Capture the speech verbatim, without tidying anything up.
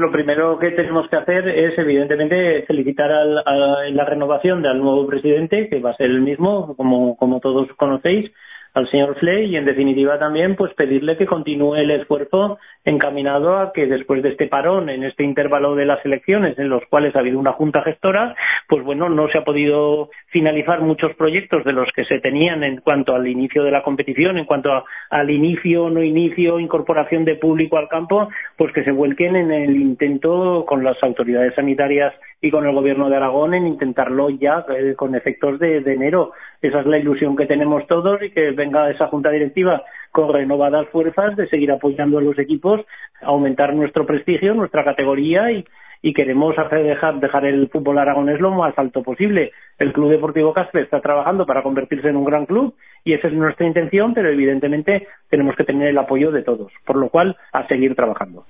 Lo primero que tenemos que hacer es, evidentemente, felicitar al, a la renovación del nuevo presidente, que va a ser el mismo, como, como todos conocéis, al señor Fley, y en definitiva también pues pedirle que continúe el esfuerzo encaminado a que después de este parón, en este intervalo de las elecciones en los cuales ha habido una junta gestora, pues bueno, no se ha podido finalizar muchos proyectos de los que se tenían en cuanto al inicio de la competición, en cuanto a, al inicio, no inicio, incorporación de público al campo, pues que se vuelquen en el intento con las autoridades sanitarias y con el gobierno de Aragón en intentarlo ya eh, con efectos de, de enero. Esa es la ilusión que tenemos todos, y que venga esa junta directiva con renovadas fuerzas de seguir apoyando a los equipos, aumentar nuestro prestigio, nuestra categoría, y, y queremos hacer dejar, dejar el fútbol aragonés lo más alto posible. El Club Deportivo Caspe está trabajando para convertirse en un gran club y esa es nuestra intención, pero evidentemente tenemos que tener el apoyo de todos, por lo cual a seguir trabajando.